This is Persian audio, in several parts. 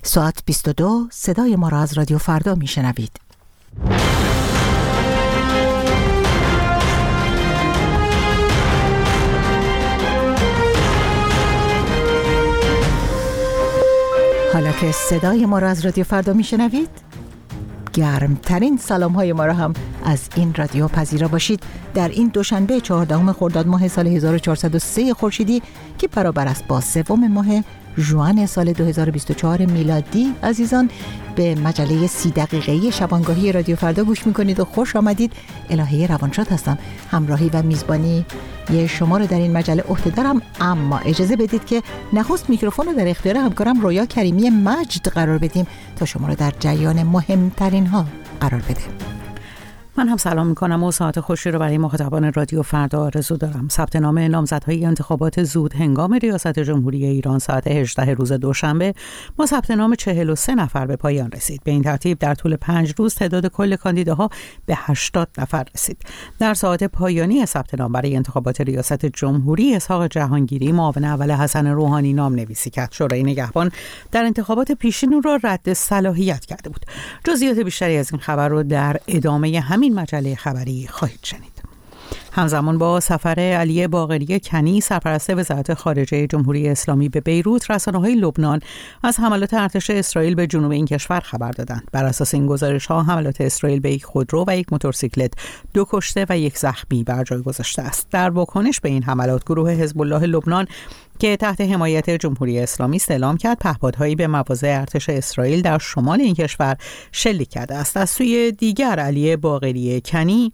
ساعت 22 صدای ما را از رادیو فردا میشنوید. حالا که صدای ما را از رادیو فردا میشنوید، گرمترین سلام های ما را هم از این رادیو پذیرا باشید در این دوشنبه 14 خرداد ماه سال 1403 خورشیدی که برابر است با 3 ماه ژوئن سال 2024 میلادی. عزیزان، به مجله 30 دقیقه‌ای شبانگاهی رادیو فردا گوش میکنید و خوش آمدید. الهه روانشاد هستم. همراهی و میزبانی شما رو در این مجله عهده دارم، اما اجازه بدید که نخست میکروفون رو در اختیار همکارم رویا کریمی مجد قرار بدیم تا شما رو در جریان مهمترین ها قرار بده. من هم سلام میکنم و ساعت خوشی رو برای مخاطبان رادیو فردا آرزو دارم. ثبت نام نامزدهای انتخابات زود هنگام ریاست جمهوری ایران ساعت 18 روز دوشنبه با ثبت نام 43 نفر به پایان رسید. به این ترتیب در طول 5 روز تعداد کل کاندیداها به 80 نفر رسید. در ساعت پایانی ثبت نام برای انتخابات ریاست جمهوری، اسحاق جهانگیری معاون اول حسن روحانی نام‌نویسی کرد. شورای نگهبان در انتخابات پیشین او را رد صلاحیت کرده بود. جزئیات بیشتری از این خبر رو در ادامه همین مجله خبری خواهید شنید. همزمان با سفر علی باقری کنی، سرپرست وزارت خارجه جمهوری اسلامی به بیروت، رسانه‌های لبنان از حملات ارتش اسرائیل به جنوب این کشور خبر دادند. بر اساس این گزارش‌ها حملات اسرائیل به یک خودرو و یک موتورسیکلت 2 کشته و 1 زخمی بر جای گذاشته است. در واکنش به این حملات، گروه حزب الله لبنان که تحت حمایت جمهوری اسلامی است اعلام کرد پهپادهایی به مواضع ارتش اسرائیل در شمال این کشور شلیک کرده است. از سوی دیگر، علی باقری کنی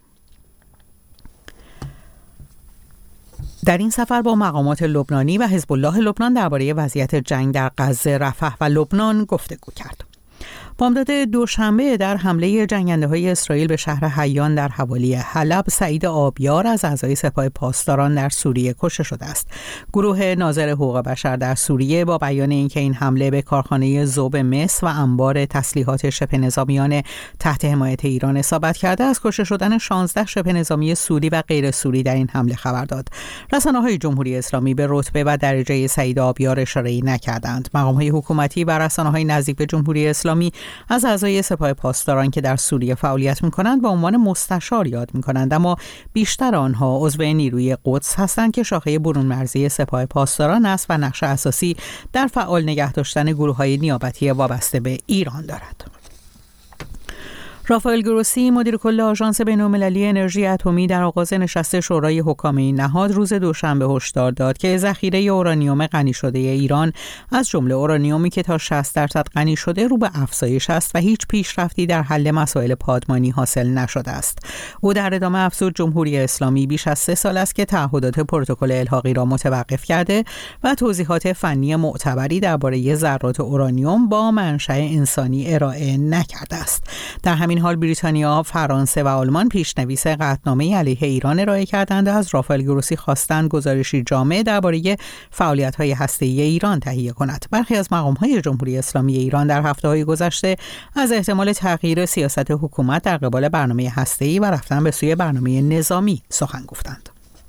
در این سفر با مقامات لبنانی و حزب الله لبنان درباره وضعیت جنگ در غزه، رفح و لبنان گفتگو کرد. بامداد دوشنبه در حمله جنگنده‌های اسرائیل به شهر حیان در حوالی حلب، سعید آبیار از اعضای سپاه پاسداران در سوریه کشته شده است. گروه ناظر حقوق بشر در سوریه با بیان اینکه این حمله به کارخانه ذوب مس و انبار تسلیحات شبه نظامیان تحت حمایت ایران اصابت کرده، از کشته شدن 16 شبه نظامی سوری و غیر سوری در این حمله خبر داد. رسانه‌های جمهوری اسلامی به رتبه و درجه سعید آبیار اشاره‌ای نکردند. مقام‌های حکومتی و رسانه‌های نزدیک به جمهوری اسلامی از اعضای سپاه پاسداران که در سوریه فعالیت می‌کنند با عنوان مستشار یاد می‌کنند، اما بیشتر آنها عضو نیروی قدس هستند که شاخه برون مرزی سپاه پاسداران است و نقش اساسی در فعال نگه داشتن گروه‌های نیابتی وابسته به ایران دارد. رافائل گروسی، مدیر کل آژانس بین‌المللی انرژی اتمی، در آغاز نشست شورای حکام این نهاد روز دوشنبه هشدار داد که ذخیره اورانیوم غنی شده ایران، از جمله اورانیومی که تا 60% غنی شده، رو به افزایش است و هیچ پیشرفتی در حل مسائل پادمانی حاصل نشده است. او در ادامه افزود جمهوری اسلامی بیش از 3 سال است که تعهدات پروتکل الحاقی را متوقف کرده و توضیحات فنی معتبری درباره ذرات اورانیوم با منشأ انسانی ارائه نکرده است. در همین حال بریتانیا، فرانسه و آلمان پیشنویس قطعنامه علیه ایران ارائه کردند و از رافائل گروسی خواستند گزارشی جامع درباره فعالیت‌های هسته‌ای ایران تهیه کند. برخی از مقام‌های جمهوری اسلامی ایران در هفته‌های گذشته از احتمال تغییر سیاست حکومت در قبال برنامه هسته‌ای و رفتن به سوی برنامه نظامی سخن گفتند.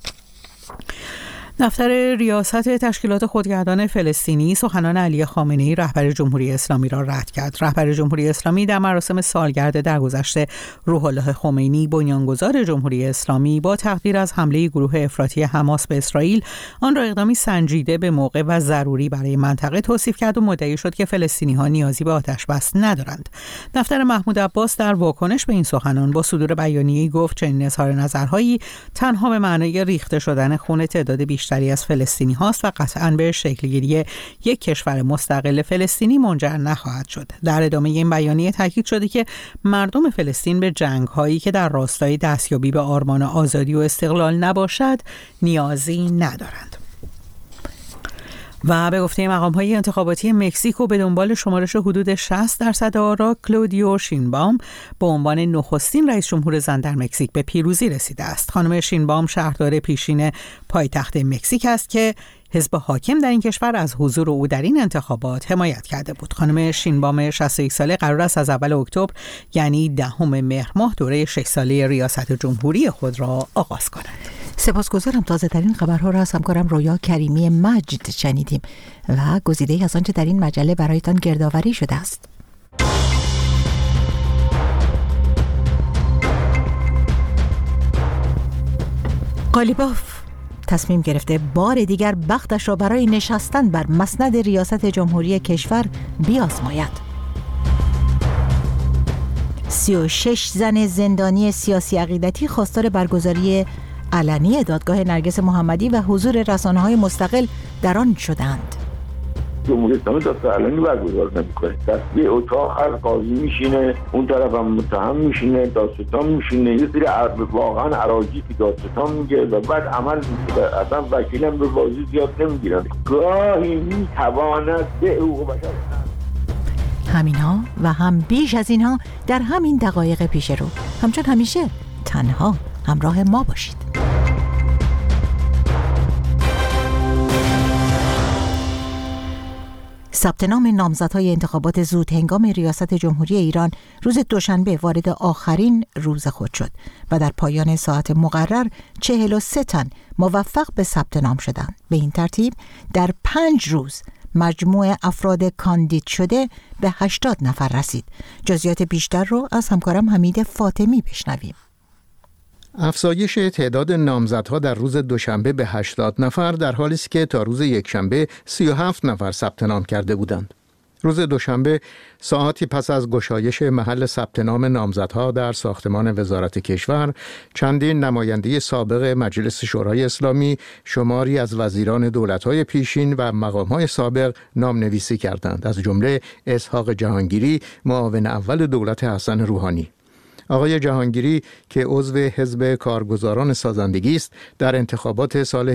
دفتر ریاست تشکیلات خودگردان فلسطینی سخنان علی خامنه‌ای رهبر جمهوری اسلامی را رد کرد. رهبر جمهوری اسلامی در مراسم سالگرد درگذشت روح الله خمینی، بنیانگذار جمهوری اسلامی، با تقدیر از حمله گروه افراطی حماس به اسرائیل آن را اقدامی سنجیده، به موقع و ضروری برای منطقه توصیف کرد و مدعی شد که فلسطینی‌ها نیازی به آتش بس ندارند. دفتر محمود عباس در واکنش به این سخنان با صدور بیانیه‌ای گفت چنین اظهار نظرهایی تنها به معنای ریخته شدن خون تعداد بیشتری از فلسطینی هاست و قطعاً به شکلگیری یک کشور مستقل فلسطینی منجر نخواهد شد. در ادامه این بیانیه تاکید شده که مردم فلسطین به جنگ هایی که در راستای دستیابی به آرمان آزادی و استقلال نباشد نیازی ندارند. و به گفته مقام‌های انتخاباتی مکزیکو، به دنبال شمارش حدود 60% آرا، کلودیو شینبام به عنوان نخستین رئیس جمهور زن در مکزیک به پیروزی رسیده است. خانم شینبام شهردار پیشین پایتخت مکزیک است که حزب حاکم در این کشور از حضور او در این انتخابات حمایت کرده بود. خانم شینبام 61 ساله قرار است از اول اکتبر، یعنی 10 مهر ماه، دوره 6 ساله ریاست جمهوری خود را آغاز کند. سپاسگزارم. تازه ترین خبرها را از همکارم رویا کریمی مجد شنیدیم و گزیده‌ای از آنچه در این مجله برایتان گردآوری شده است. قالیباف تصمیم گرفته بار دیگر بختش را برای نشستن بر مسند ریاست جمهوری کشور بیازماید. 36 زن زندانی سیاسی عقیدتی خواستار برگزاری علنی دادگاه نرگس محمدی و حضور رسانه‌های مستقل در آن شدند. جمهوری اسلامی دادگاه علنی برگزار نمی‌کنه. در یه اتاق هر قاضی میشینه، اون طرف هم متهم میشینه، دادستان میشینه، یه سری واقعا اراجیفی دادستان میگه و بعد عمل میشه. اصلا وکیلم به بازی زیاد نمیگیرن. گاهی میتواند به حقوق بشر همینها و هم بیش از اینها در همین دقایق پیش رو. همچون همیشه تنها همراه ما باشید. ثبت نام نامزدهای انتخابات زود هنگام ریاست جمهوری ایران روز دوشنبه وارد آخرین روز خود شد و در پایان ساعت مقرر 43 تن موفق به ثبت نام شدند. به این ترتیب در 5 روز مجموع افراد کاندید شده به 80 نفر رسید. جزئیات بیشتر رو از همکارم حمید فاطمی بشنویم. افزایش تعداد نامزدها در روز دوشنبه به 80 نفر در حالی است که تا روز یکشنبه 37 نفر ثبت نام کرده بودند. روز دوشنبه ساعتی پس از گشایش محل ثبت نام نامزدها در ساختمان وزارت کشور، چندین نماینده سابق مجلس شورای اسلامی، شماری از وزیران دولت‌های پیشین و مقام‌های سابق نامنویسی کردند، از جمله اسحاق جهانگیری، معاون اول دولت حسن روحانی. آقای جهانگیری که عضو حزب کارگزاران سازندگی است، در انتخابات سال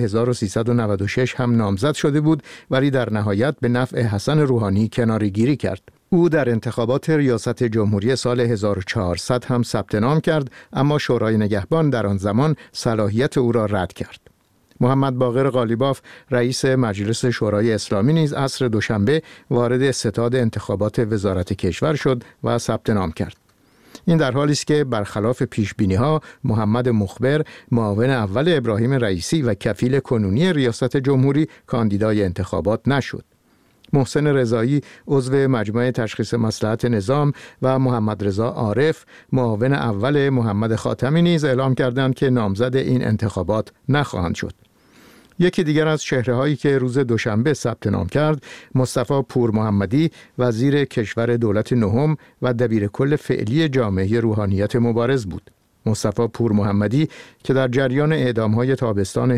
1396 هم نامزد شده بود ولی در نهایت به نفع حسن روحانی کناره‌گیری کرد. او در انتخابات ریاست جمهوری سال 1400 هم ثبت نام کرد، اما شورای نگهبان در آن زمان صلاحیت او را رد کرد. محمد باقر قالیباف رئیس مجلس شورای اسلامی نیز عصر دوشنبه وارد ستاد انتخابات وزارت کشور شد و ثبت نام کرد. این در حالی است که برخلاف پیشبینی‌ها محمد مخبر، معاون اول ابراهیم رئیسی و کفیل کنونی ریاست جمهوری کاندیدای انتخابات نشد. محسن رضایی عضو مجمع تشخیص مصلحت نظام و محمد رضا عارف معاون اول محمد خاتمی نیز اعلام کردند که نامزد این انتخابات نخواهند شد. یکی دیگر از چهره‌هایی که روز دوشنبه ثبت نام کرد، مصطفی پور محمدی، وزیر کشور دولت نهم و دبیرکل فعلی جامعه روحانیت مبارز بود. مصطفی پور محمدی که در جریان اعدام‌های تابستان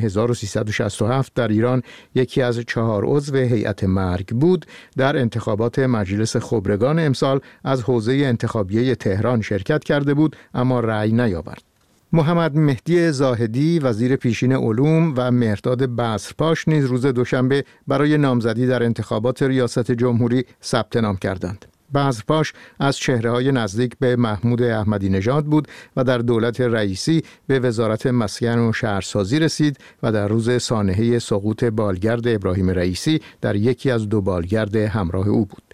1367 در ایران یکی از 4 عضو هیئت مرگ بود، در انتخابات مجلس خبرگان امسال از حوزه انتخابیه تهران شرکت کرده بود اما رأی نیاورد. محمد مهدی زاهدی وزیر پیشین علوم و مهرداد بصرپاش نیز روز دوشنبه برای نامزدی در انتخابات ریاست جمهوری ثبت نام کردند. بصرپاش از چهره‌های نزدیک به محمود احمدی نژاد بود و در دولت رئیسی به وزارت مسکن و شهرسازی رسید و در روز سانحه سقوط بالگرد ابراهیم رئیسی در یکی از 2 بالگرد همراه او بود.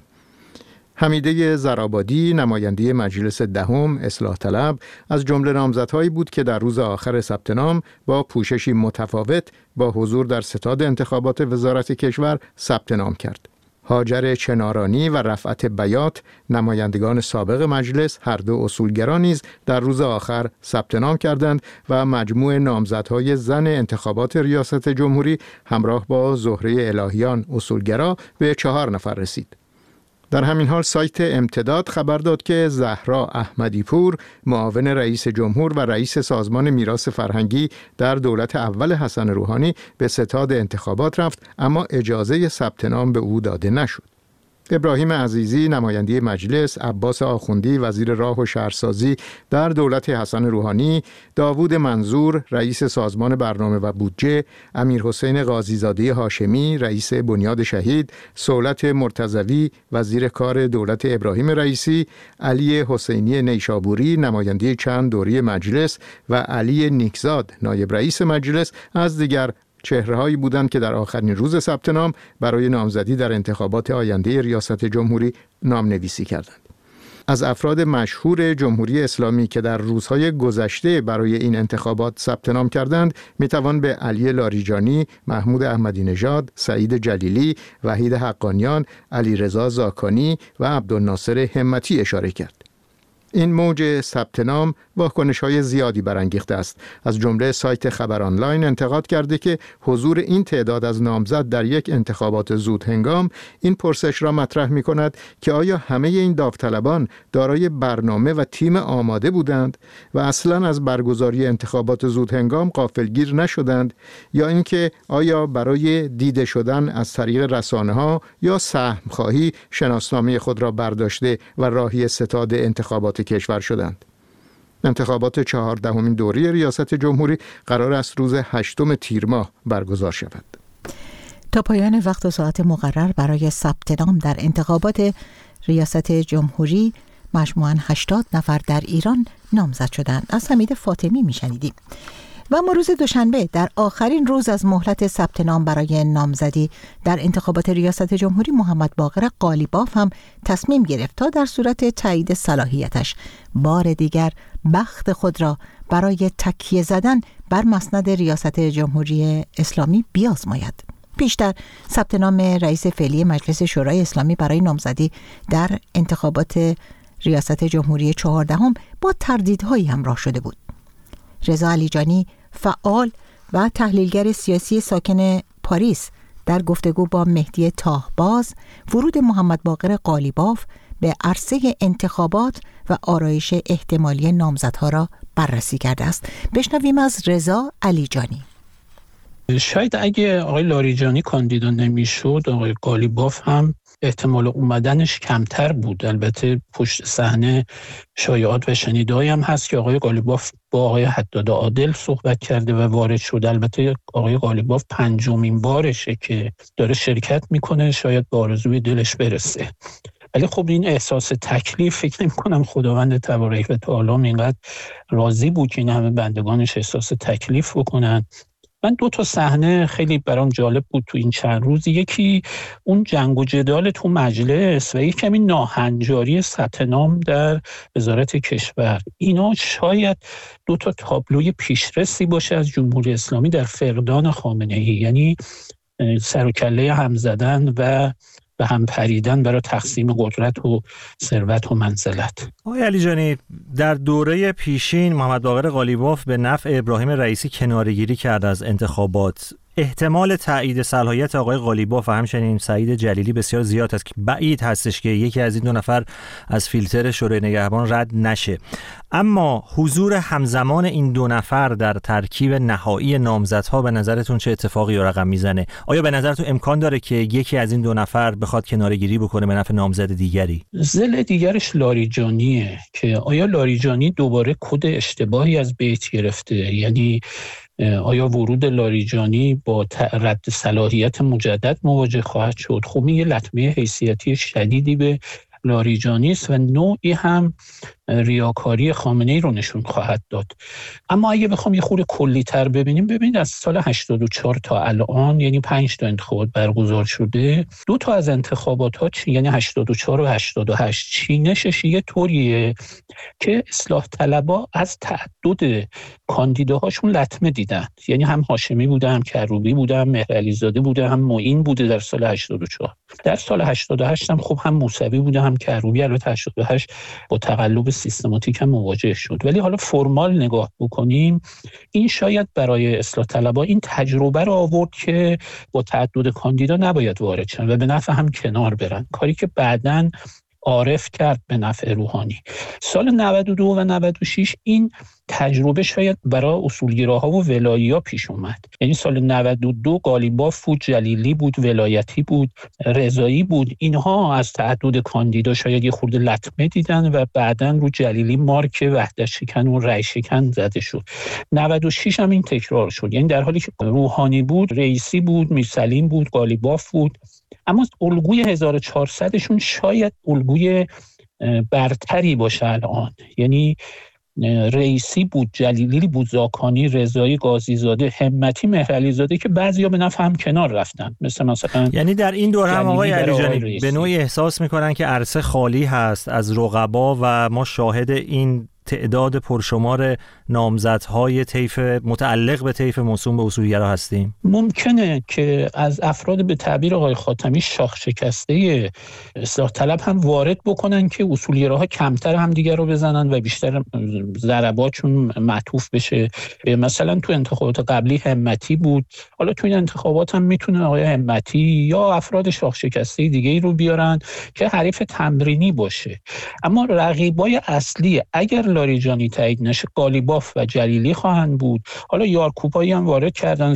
حمیده زرابادی نماینده مجلس دهم اصلاح طلب از جمله نامزدهایی بود که در روز آخر ثبت نام با پوششی متفاوت با حضور در ستاد انتخابات وزارت کشور ثبت نام کرد. هاجر چنارانی و رفعت بیات نمایندگان سابق مجلس، هر دو اصولگرا نیز در روز آخر ثبت نام کردند و مجموع نامزدهای زن انتخابات ریاست جمهوری همراه با زهره الهیان اصولگرا به 4 نفر رسید. در همین حال سایت امتداد خبر داد که زهرا احمدی پور معاون رئیس جمهور و رئیس سازمان میراث فرهنگی در دولت اول حسن روحانی به ستاد انتخابات رفت اما اجازه ثبت نام به او داده نشد. ابراهیم عزیزی نماینده مجلس، عباس آخوندی وزیر راه و شهرسازی در دولت حسن روحانی، داوود منظور رئیس سازمان برنامه و بودجه، امیرحسین قاضیزاده هاشمی رئیس بنیاد شهید، صولت مرتضوی وزیر کار دولت ابراهیم رئیسی، علی حسینی نیشابوری نماینده چند دوره مجلس و علی نیکزاد نایب رئیس مجلس از دیگر چهره‌هایی بودند که در آخرین روز ثبت نام برای نامزدی در انتخابات آینده ریاست جمهوری نامنویسی کردند. از افراد مشهور جمهوری اسلامی که در روزهای گذشته برای این انتخابات ثبت نام کردند میتوان به علی لاریجانی، محمود احمدی نژاد، سعید جلیلی، وحید حقانیان، علیرضا زاکانی و عبدالناصر همتی اشاره کرد. این موج ثبت نام واکنش‌های زیادی برانگیخته است. از جمله سایت خبر آنلاین انتقاد کرده که حضور این تعداد از نامزد در یک انتخابات زود هنگام این پرسش را مطرح می‌کند که آیا همه این داوطلبان دارای برنامه و تیم آماده بودند و اصلاً از برگزاری انتخابات زود هنگام غافلگیر نشدند، یا اینکه آیا برای دیده شدن از طریق رسانه‌ها یا سهم‌خواهی شناسنامه خود را برداشته و راهی ستاد انتخابات کشور شدند. انتخابات 14مین دوره ریاست جمهوری قرار است روز 8 تیر ماه برگزار شود. تا پایان وقت و ساعت مقرر برای ثبت نام در انتخابات ریاست جمهوری مجموعاً 80 نفر در ایران نامزد شدند. از حمید فاطمی میشنیدیم. و ما روز دوشنبه در آخرین روز از مهلت ثبت نام برای نامزدی در انتخابات ریاست جمهوری محمد باقر قالیباف هم تصمیم گرفت تا در صورت تایید صلاحیتش بار دیگر بخت خود را برای تکیه زدن بر مسند ریاست جمهوری اسلامی بیازماید. پیشتر ثبت نام رئیس فعلی مجلس شورای اسلامی برای نامزدی در انتخابات ریاست جمهوری 14 با تردیدهایی همراه شده بود. رضا علیجانی، فعال و تحلیلگر سیاسی ساکن پاریس، در گفتگو با مهدی تاهباز ورود محمد باقر قالیباف به عرصه انتخابات و آرایش احتمالی نامزدها را بررسی کرده است. بشنویم از رضا علیجانی. شاید اگه آقای لاریجانی کاندیدا نمیشد، آقای قالیباف هم احتمال اومدنش کمتر بود. البته پشت صحنه شایعات و شنیده‌ای هم هست که آقای قالیباف با آقای حداد عادل صحبت کرده و وارد شده. البته آقای قالیباف 5مین بارشه که داره شرکت میکنه، شاید به آرزوی دلش برسه. ولی خب این احساس تکلیف فکر نمی‌کنم خداوند تبارک و تعالی اینقدر راضی بود که این همه بندگانش احساس تکلیف بکنن. من 2 صحنه خیلی برام جالب بود تو این چند روز. یکی اون جنگ و جدال تو مجلس و یک کمی ناهنجاری ثبت نام در وزارت کشور. اینا شاید 2 تابلوی پیشرسی باشه از جمهوری اسلامی در فقدان خامنه‌ای، یعنی سر و کله هم زدن و به هم پریدن برای تقسیم قدرت و ثروت و منزلت. آقای علیجانی، در دوره پیشین محمد باقر قالیباف به نفع ابراهیم رئیسی کناره‌گیری کرد از انتخابات. احتمال تایید صلاحیت آقای قالیباف و همچنین سعید جلیلی بسیار زیاد است که بعید هستش که یکی از این 2 نفر از فیلتر شورای نگهبان رد نشه. اما حضور همزمان این 2 نفر در ترکیب نهایی نامزدها به نظرتون چه اتفاقی رقم میزنه؟ آیا به نظرتون امکان داره که یکی از این 2 نفر بخواد کناره‌گیری بکنه به نفع نامزد دیگری؟ ضلع دیگرش لاریجانیه که آیا لاریجانی دوباره کد اشتباهی از بیت گرفته؟ یعنی آیا ورود لاریجانی با رد صلاحیت مجدد مواجه خواهد شد؟ خب این یه لطمه حیثیتی شدیدی به لاریجانی است و نوعی هم ریاکاری خامنه‌ای رو نشون خواهد داد. اما اگه بخوام یه خورده کلی‌تر ببینید از سال 84 تا الان، یعنی 5 تا انتخابات برگزار شده، 2 تا از انتخابات ها یعنی 84 و 88 چینشش یه طوریه که اصلاح طلبا از تعدد کاندیداهاشون لطمه دیدن. یعنی هم هاشمی بوده، هم کروبی بوده، هم مهرعلیزاده بوده، هم معین بوده در سال 84. در سال 88 هم خب هم موسوی بوده هم کروبی. البته 88 با تقلب سیستماتیک هم مواجه شد. ولی حالا فرمال نگاه بکنیم، این شاید برای اصلاح طلبها این تجربه رو آورد که با تعدد کاندیدا نباید وارد شن و به نفع هم کنار برن، کاری که بعداً عارف کرد به نفع روحانی. سال 92 و 96 این تجربه شاید برای اصولگراها و ولایی‌ها پیش اومد. یعنی سال 92 قالیباف بود، جلیلی بود، ولایتی بود، رضایی بود. اینها از تعدد کاندیدا شاید یه خورده لطمه دیدن و بعداً رو جلیلی مارک وحدت شکن و رأی شکن زده شد. 96 هم این تکرار شد. یعنی در حالی که روحانی بود، رئیسی بود، میرسلیم بود، قالیباف بود، اما الگوی 1400شون شاید الگوی برتری باشه الان. یعنی رئیسی بود، جلیلی بود، زاکانی، رضایی، قاضیزاده، همتی، مهرعلی زاده که بعضیا به نفع هم کنار رفتن، مثلا یعنی در این دوره هم آقای علیجانی به نوعی احساس میکنن که عرصه خالی هست از رقبا و ما شاهد این تعداد پرشمار نامزدهای طیف متعلق به طیف موسوم به اصولگرا هستیم. ممکنه که از افراد به تعبیر آقای خاتمی شاخ شکسته اصلاح طلب هم وارد بکنن که اصولگراها کمتر هم دیگر رو بزنن و بیشتر ضرباتشون معطوف بشه. مثلا تو انتخابات قبلی همتی بود، حالا تو این انتخابات هم میتونه آقای همتی یا افراد شاخ شکسته دیگه‌ای رو بیارن که حریف تمرینی باشه. اما رقیبای اصلی اگر لاریجانی تایید نشه قالیباف و جلیلی خواهند بود. حالا یارکوبایی هم وارد کردن.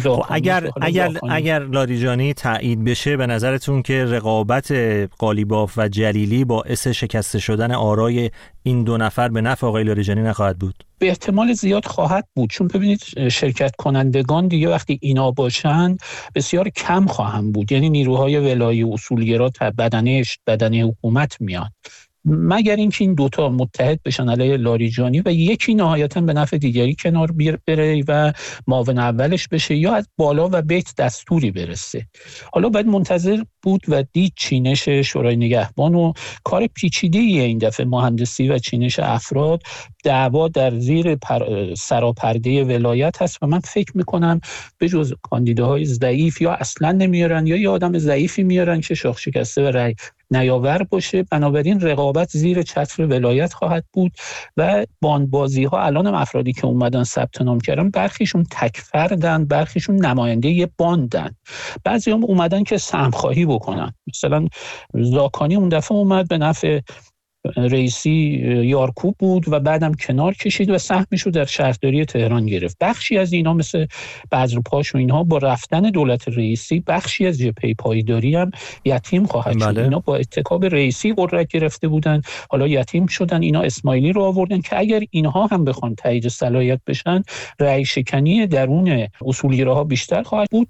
اگر لاریجانی تایید بشه به نظرتون که رقابت قالیباف و جلیلی باعث شکسته شدن آرای این دو نفر به نفع آقای لاریجانی نخواهد بود؟ به احتمال زیاد خواهد بود، چون ببینید شرکت کنندگان دیگه وقتی اینا باشن بسیار کم خواهند بود، یعنی نیروهای ولایی اصولگرا بدنه حکومت میان، مگر اینکه این دوتا متحد بشن علیه لاریجانی و یکی نهایتاً به نفع دیگری کنار بره و معاون اولش بشه یا از بالا و بیت دستوری برسه. حالا باید منتظر بود و دید چینش شورای نگهبان و کار پیچیده‌ای این دفعه مهندسی و چینش افراد، دعوا در زیر سراپرده ولایت هست و من فکر میکنم به جز کاندیداهای ضعیف یا اصلا نمیارن یا یه آدم ضعیفی میارن که شاخ شکسته و رأی نیاور باشه. بنابراین رقابت زیر چتر ولایت خواهد بود و باندبازی ها الان هم افرادی که اومدن ثبت نام کردن برخیشون تک فردن، برخیشون نماینده یه باندن، بعضی هم اومدن که سهمخواهی بکنن. مثلا زاکانی اون دفعه اومد به نفع رئیسی یارکوب بود و بعدم کنار کشید و سهمشو در شهرداری تهران گرفت. بخشی از اینا مثل بذرپاش و اینها با رفتن دولت رئیسی بخشی از جبهه پایداری هم یتیم خواهد شد. اینا با اتکاب رئیسی قدرت گرفته بودن، حالا یتیم شدن. اینا اسماعیلی رو آوردن که اگر اینها هم بخوان تایید صلاحیت بشن رأی شکنی درون اصولگراها بیشتر خواهد بود.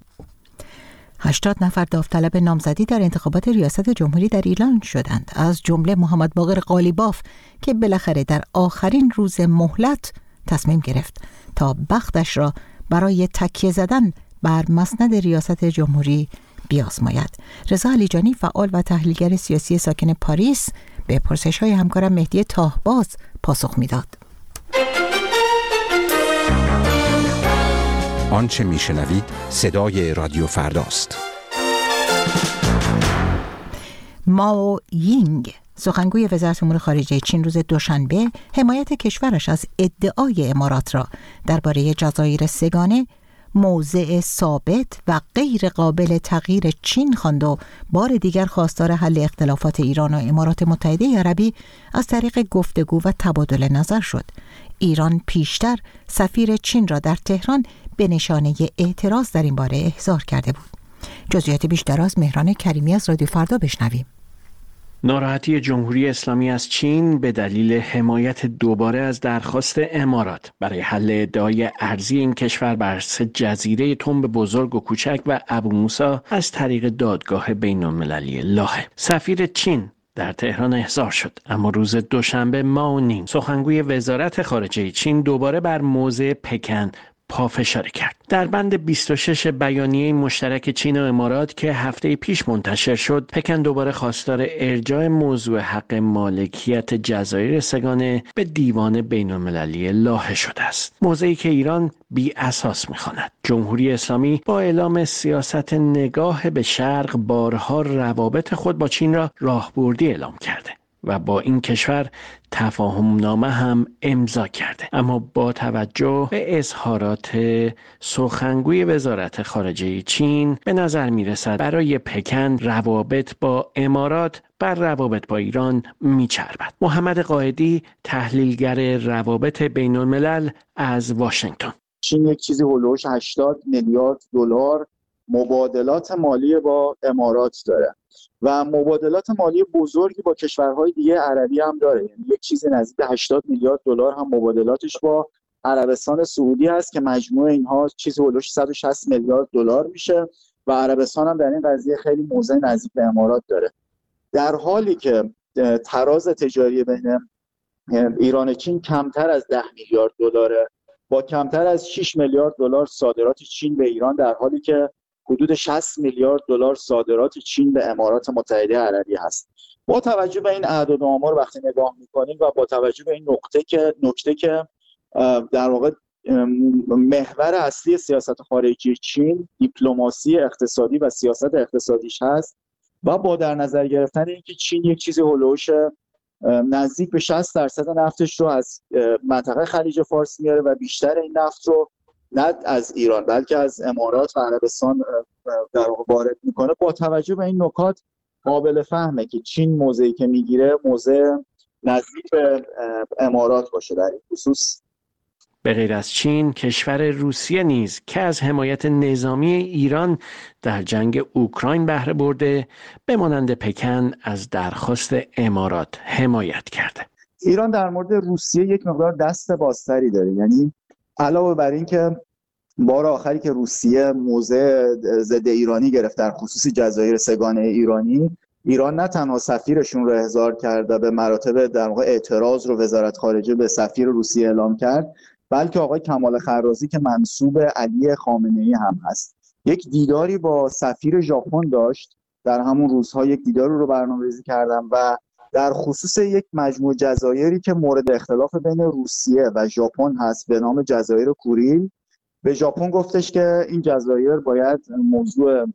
80 نفر داوطلب نامزدی در انتخابات ریاست جمهوری در ایران شدند، از جمله محمد باقر قالیباف که بالاخره در آخرین روز مهلت تصمیم گرفت تا بختش را برای تکیه زدن بر مسند ریاست جمهوری بیازماید. رضا علیجانی فعال و تحلیلگر سیاسی ساکن پاریس به پرسش‌های همکارم مهدی تاهباز پاسخ می‌داد. آنچه میشنوید صدای رادیو فرداست. ماو یینگ سخنگوی وزارت امور خارجه چین روز دوشنبه حمایت کشورش از ادعای امارات را درباره جزایر سگانه موضع ثابت و غیر قابل تغییر چین خواند و بار دیگر خواستار حل اختلافات ایران و امارات متحده عربی از طریق گفتگو و تبادل نظر شد. ایران پیشتر سفیر چین را در تهران به نشانه اعتراض در این باره احضار کرده بود. جزئیات بیشتر از مهران کریمی از رادیو فردا بشنویم. ناراحتی جمهوری اسلامی از چین به دلیل حمایت دوباره از درخواست امارات برای حل ادعای ارضی این کشور بر 3 جزیره تنب بزرگ و کوچک و ابو موسی از طریق دادگاه بین‌المللی لاهه. سفیر چین در تهران احضار شد، اما روز دوشنبه ماو نینگ سخنگوی وزارت خارجه چین دوباره بر موضع پکن پافشاری کرد. در بند 26 بیانیه مشترک چین و امارات که هفته پیش منتشر شد، پکن دوباره خواستار ارجاع موضوع حق مالکیت جزایر سگانه به دیوان بین‌المللی لاهه شده است. موضعی که ایران بی اساس می‌خواند. جمهوری اسلامی با اعلام سیاست نگاه به شرق بارها روابط خود با چین را راهبردی اعلام کرده و با این کشور تفاهم نامه هم امضا کرده، اما با توجه به اظهارات سخنگوی وزارت خارجه چین به نظر میرسد برای پکن روابط با امارات بر روابط با ایران میچربد. محمد قائدی تحلیلگر روابط بین الملل از واشنگتن: چین یک چیزی هولوش 80 میلیارد دلار مبادلات مالی با امارات داره و مبادلات مالی بزرگی با کشورهای دیگه عربی هم داره. یعنی یک چیزی نزدیک 80 میلیارد دلار هم مبادلاتش با عربستان سعودی هست که مجموع اینها چیزی هولوش 160 میلیارد دلار میشه و عربستان هم در این قضیه خیلی موضع نزدیک به امارات داره. در حالی که تراز تجاری بین ایران چین کمتر از 10 میلیارد دلاره، با کمتر از 6 میلیارد دلار صادرات چین به ایران، در حالی که حدود 60 میلیارد دلار صادرات چین به امارات متحده عربی هست. با توجه به این اعداد و آمار وقتی نگاه می‌کنیم و با توجه به این نکته که در واقع محور اصلی سیاست خارجی چین دیپلماسی اقتصادی و سیاست اقتصادیش هست و با در نظر گرفتن اینکه چین یک چیزی هولوش نزدیک به 60% نفتش رو از منطقه خلیج فارس میاره و بیشتر این نفت رو نه از ایران بلکه از امارات و عربستان در واقع وارد میکنه. با توجه به این نکات قابل فهمه که چین موضعی که میگیره موضع نزدیک به امارات باشه در این خصوص. به غیر از چین، کشور روسیه نیز که از حمایت نظامی ایران در جنگ اوکراین بهره برده، به مانند پکن از درخواست امارات حمایت کرده. ایران در مورد روسیه یک مقدار دست بازتری داره، یعنی علاوه بر این که بار آخری که روسیه موضع ضد ایرانی گرفت در خصوص جزایر سگانه ایرانی، ایران نه تنها سفیرشون رو احضار کرد و به مراتب در واقع اعتراض رو وزارت خارجه به سفیر روسیه اعلام کرد، بلکه آقای کمال خرازی که منسوب علی خامنه‌ای هم هست یک دیداری با سفیر ژاپن داشت. در همون روزها یک دیدار رو برنامه‌ریزی کردن و در خصوص یک مجموعه جزایری که مورد اختلاف بین روسیه و ژاپن هست به نام جزایر کوریل، به ژاپن گفتش که این جزایر باید موضوع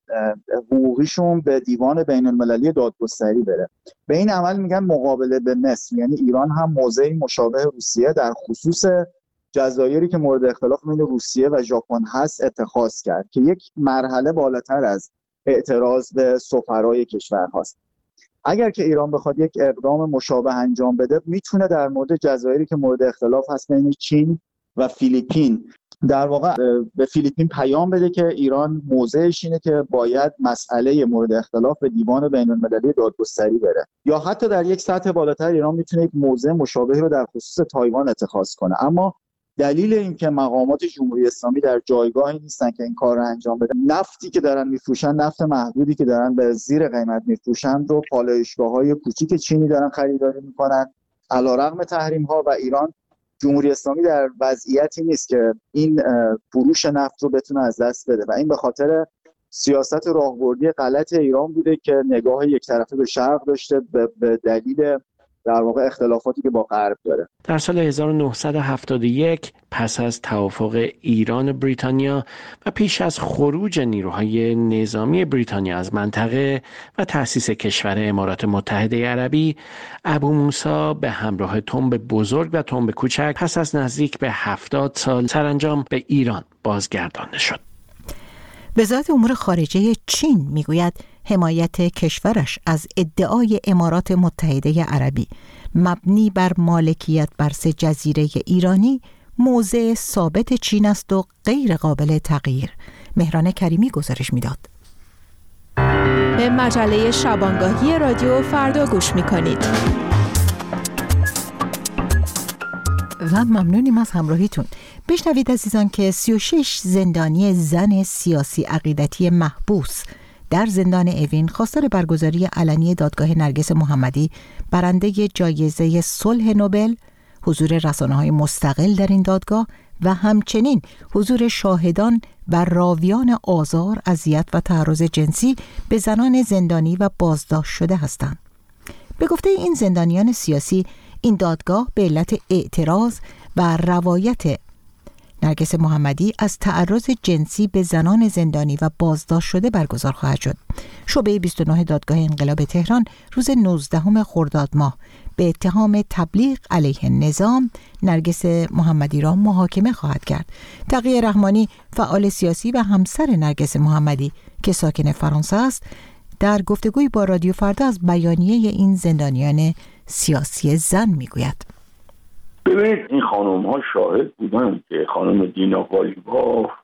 حقوقیشون به دیوان بین‌المللی دادگستری بره. به این عمل میگن مقابله به مثل، یعنی ایران هم موضعی مشابه روسیه در خصوص جزایری که مورد اختلاف بین روسیه و ژاپن هست اتخاذ کرد که یک مرحله بالاتر از اعتراض به سفرای کشور هاست. اگر که ایران بخواد یک اقدام مشابه انجام بده، میتونه در مورد جزایری که مورد اختلاف هست بین چین و فیلیپین در واقع به فیلیپین پیام بده که ایران موضعش اینه که باید مسئله مورد اختلاف به دیوان بین‌المللی دادگستری بره، یا حتی در یک سطح بالاتر ایران میتونه یک موضع مشابه رو در خصوص تایوان اتخاذ کنه. اما دلیل این که مقامات جمهوری اسلامی در جایگاهی نیستن که این کار رو انجام بدن، نفتی که دارن میفروشن، نفت محدودی که دارن به زیر قیمت میفروشن رو پالایشگاه‌های کوچیک چینی دارن خریداری میکنن علیرغم تحریم‌ها، و ایران جمهوری اسلامی در وضعیتی نیست که این فروش نفت رو بتونه از دست بده و این به خاطر سیاست راهبردی غلط ایران بوده که نگاه یک طرفه به شرق داشته به دلیل در واقع اختلافاتی که با غرب داره. در سال 1971 پس از توافق ایران و بریتانیا و پیش از خروج نیروهای نظامی بریتانیا از منطقه و تأسیس کشور امارات متحده عربی، ابو موسی به همراه تنب بزرگ و تنب کوچک پس از نزدیک به 70 سال سرانجام به ایران بازگردانده شد. وزارت امور خارجه چین میگوید حمایت کشورش از ادعای امارات متحده عربی مبنی بر مالکیت بر 3 جزیره ایرانی موضع ثابت چین است و غیر قابل تغییر. مهران کریمی گزارش میداد. به مجله شبانگاهی رادیو فردا گوش میکنید و ممنونیم از همراهیتون. بشنوید عزیزان که 36 زندانی زن سیاسی عقیدتی محبوس در زندان اوین خواستار برگزاری علنی دادگاه نرگس محمدی برنده جایزه صلح نوبل، حضور رسانه‌های مستقل در این دادگاه و همچنین حضور شاهدان و راویان آزار، اذیت و تعرض جنسی به زنان زندانی و بازداشت شده هستند. به گفته این زندانیان سیاسی، این دادگاه به علت اعتراض و روایت نرگس محمدی از تعرض جنسی به زنان زندانی و بازداشت شده برگزار خواهد شد. شعبه 29 دادگاه انقلاب تهران روز 19 خرداد ماه به اتهام تبلیغ علیه نظام نرگس محمدی را محاکمه خواهد کرد. تقی رحمانی، فعال سیاسی و همسر نرگس محمدی که ساکن فرانسه است، در گفتگوی با رادیو فردا از بیانیه این زندانیان سیاسی زن میگوید. ببینید این خانم ها شاهد بودن که خانم دینا قالیباف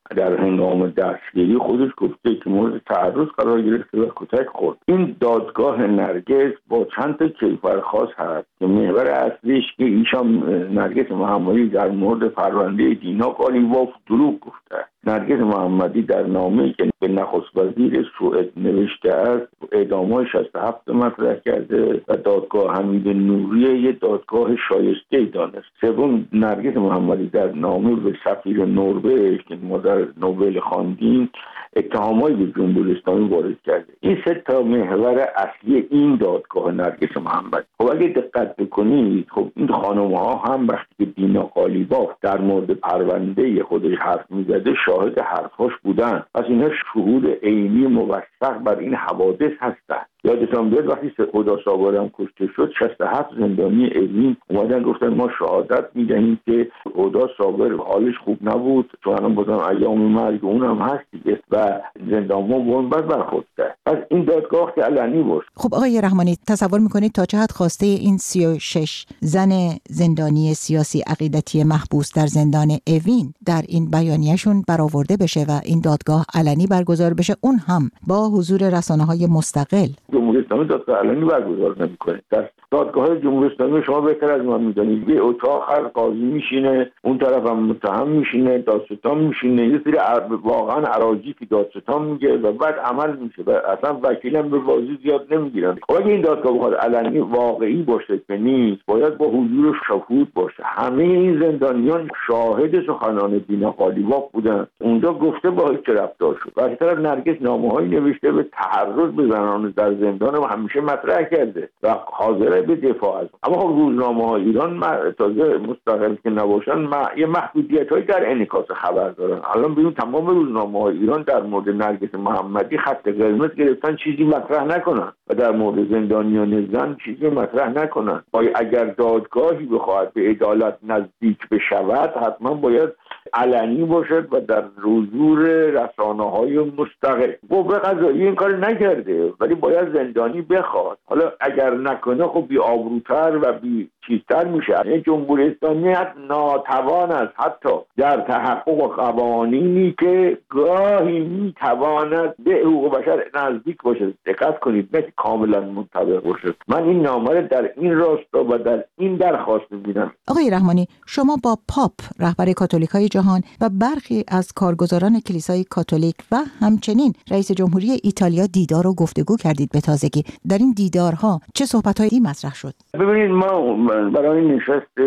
در هنگام دستگیری خودش گفته که مورد تعرض قرار گرفته و کتک خورد. این دادگاه نرگس با چند تا کیفر خاص هست که محور اصلیش که ایشان نرگس محمدی در مورد پرونده دینا قالیباف دروغ گفته. نرگس محمدی در نامه‌ای که به نخست وزیر سوئد نوشته است اعدام‌های 67 مطرح کرده و دادگاه حمید نوری یک دادگاه شایسته دانست. سوم، نرگس محمدی در نامه به سفیر نروژ که ما در نوبل خواندیم اتهامایی به جمهوری اسلامی وارد کرده. این سه تا محور اصلی این دادگاه نرگس محمدی. خب اگه دقت بکنید خب این خانم‌ها هم وقتی که دینا قالیباف در مورد پرونده خودش حرف می‌زده شاهد حرفاش بودن. پس اینا شهود عینی موثق بر این حوادث هستن. یادتون بیاد وقتی هدی صابری هم کشته شد 67 زندانی اوین اومدن گفتن ما شهادت میدهیم که هدی صابری حالش خوب نبود چون الان بازم ایام مرگ اونم هست دیگه و زندان‌ها بد برخورد کرد. پس این دادگاه که علنی بود. خب آقای رحمانی تصور میکنید تا چه حد خواسته این 36 زن زندانی سیاسی عقیدتی محبوس در زندان اوین در این بیانیه‌شون برآورده بشه و این دادگاه علنی برگزار بشه، اون هم با حضور رسانه‌های مستقل؟ جمهوری اسلامی دادگاه علنی برگزار نمی‌کنه. در دادگاه جمهوری اسلامی شما بهتر از من می‌دونید یه اتاق هر قاضی میشینه، اون طرف هم متهم میشینه، دادستان میشینه، یه سری واقعا اراجیفی دادستان میگه و بعد عمل میشه و اصلا وکیلم به بازی زیاد نمیگیرن. خب اگه این دادگاه بخواد علنی واقعی باشه که نیست، باید با حضور شهود باشه. همه این زندانیان شاهد سخنان دینا قالیباف بودن. اونجا گفته با چه رفتار شد. و از طرف نرگس نامه‌هایی نوشته به تحرض به زنان در زندان و همیشه مطرح کرده و حاضره به دفاع از. اما خب روزنامه‌های ایران تازه مستقل که نباشن یه محدودیت‌هایی در انعکاس خبر دارن. الان ببین تمام روزنامه‌های ایران در مورد نرگس محمدی خط قرمز گرفتن چیزی مطرح نکنن و در مورد زندانیان زن چیزی مطرح نکنن. اگر دادگاهی بخواهد به عدالت نزدیک بشود حتما باید علنی باشد و در حضور رسانه‌های مستقل. قوه قضاییه این کار نکرده ولی باید زندانی بخواد. حالا اگر نکنه خب بی آبروتر و بی چیزتر میشه. این جمهوری اسلامی ناتوان است حتی در تحقق قوانینی که گاهی میتواند به حقوق بشر نزدیک باشه. دقت کنید نه کاملا منطبق باشه. من این نامه در این راستا و در این درخواست میبینم. آقای رحمانی، شما با پاپ رهبر کاتولیکای جهان و برخی از کارگزاران کلیسای کاتولیک و همچنین رئیس جمهوری ایتالیا دیدار و گفتگو کردید به تازگی. در این دیدارها چه صحبت‌هایی مطرح شد؟ ببینید ما برای نشست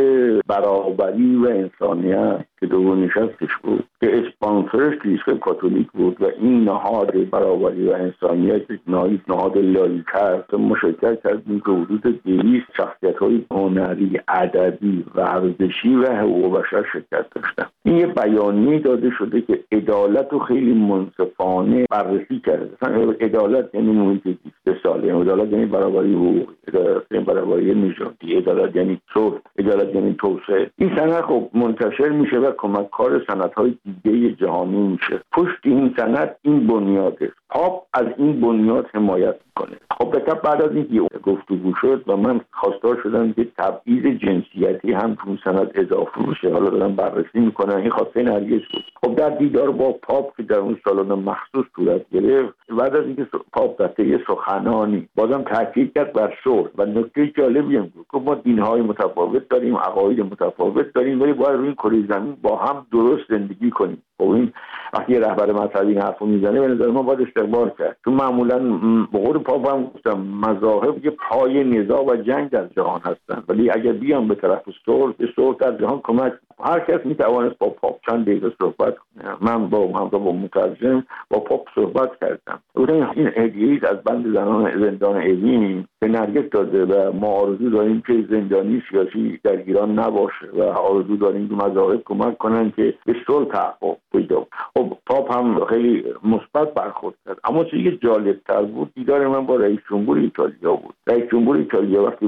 برابری و انسانیت که دوم نشستش بود که اسپانسرش کلیسای کاتولیک بود و این نهاد برابری و انسانیت نهاد لاییک است، مشارکت کردیم که حدود 200 شخصیت‌های هنری، ادبی، ورزشی و حقوق بشر شرکت داشتن. این یه بیانیه داده شده که عدالت رو خیلی منصفانه بررسی کرده. مثلا عدالت یعنی محیط زیست سالم، عدالت یعنی برابری حقوق، عدالت یعنی برابری نژادی، عدالت یعنی صلح، عدالت یعنی توسعه. این سند خب منتشر میشه و کمک‌کار سندهای دیگه جهانی میشه. پشت این سند این بنیاده. پاپ از این بنیاد حمایت میکنه. خب بعد از اینکه گفتگو شد و من خواستار شدم که تبعیض جنسیتی هم تو سند اضافه بشه. حالا دارم بررسی میکنن. این خواسته نرگس بود. خب در دیدار با پاپ که در اون سالن مخصوص صورت گرفت، بعد از اینکه پاپ در طی سخنانی بازم تاکید کرد بر صلح و نکته جالبی هم بود که ما دین‌های متفاوت داریم، عقاید متفاوت داریم، ولی باید روی این کره زمین با هم درست زندگی کنیم. خب این وقتی رهبر مذهبی این حرفو میزنه به نظر من باید استقبال کرد. چون معمولا به قول پاپ هم گفتم مذاهب که پای نزاع و جنگ در جهان هستن، ولی اگر بیان به طرف صلح در جهان کمک، هر کس میتوانست با پاپ چند دقیقه صحبت کنه. من با مترجم با پاپ صحبت کردم. این هدیه‌ای از بند زندان اوین به نرگس داده و ما آرزو داریم که زندانی سیاسی در ایران نباشه و آرزو داریم که مذاهب کمک کنن که به صلح تحقق پیدا. خب پاپ هم خیلی مثبت برخورد کرد. اما چیزی جالب‌تر بود دیدار من با رئیس جمهور ایتالیا بود. رئیس جمهور ایتالیا وقتی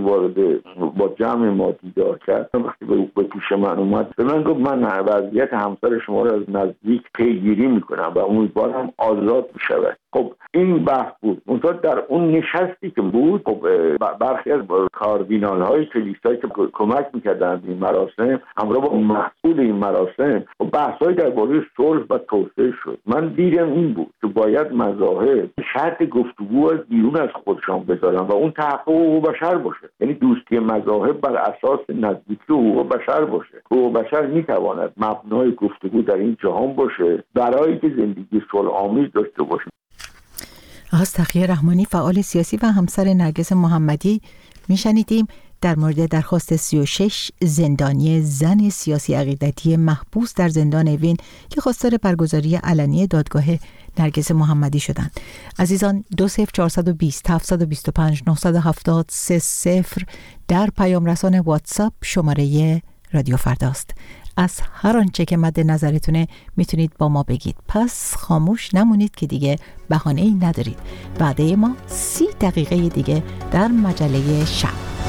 با جمع ما دیدار کرد، وقتی به پیش من اومد به من گفت من وضعیت همسر شما رو از نزدیک پیگیری میکنم و امیدوارم آزاد بشود. خب این بحث بود. منتها در اون نشستی که بود، خب برخی از کاردینال های کلیسایی که کمک میکردن این مراسم همراه با مسئول این مراسم و بحث‌های درباره صلح و توسعه شد. من دیدم این بود که باید مذاهب شرط گفتگو از بیرون از خودشان بذارن و اون تحقق حقوق بشر باشه، یعنی دوستی مذاهب بر اساس نزدیکی حقوق بشر باشه. حقوق بشر میتواند مبنای گفتگو در این جهان باشه برای که زندگی صلح‌آمیز داشته باشه. آقای تقی رحمانی، فعال سیاسی و همسر نرگس محمدی، میشنیدیم در مورد درخواست 36 زندانی زن سیاسی عقیدتی محبوس در زندان اوین که خواستار برگزاری علنی دادگاه نرگس محمدی شدند. عزیزان 20420 725 970 30 در پیام رسان واتساپ شماره رادیو فرداست. از هر آنچه که مد نظرتونه میتونید با ما بگید، پس خاموش نمونید که دیگه بهانه‌ای ندارید. بعد ما 30 دقیقه دیگه در مجله شب.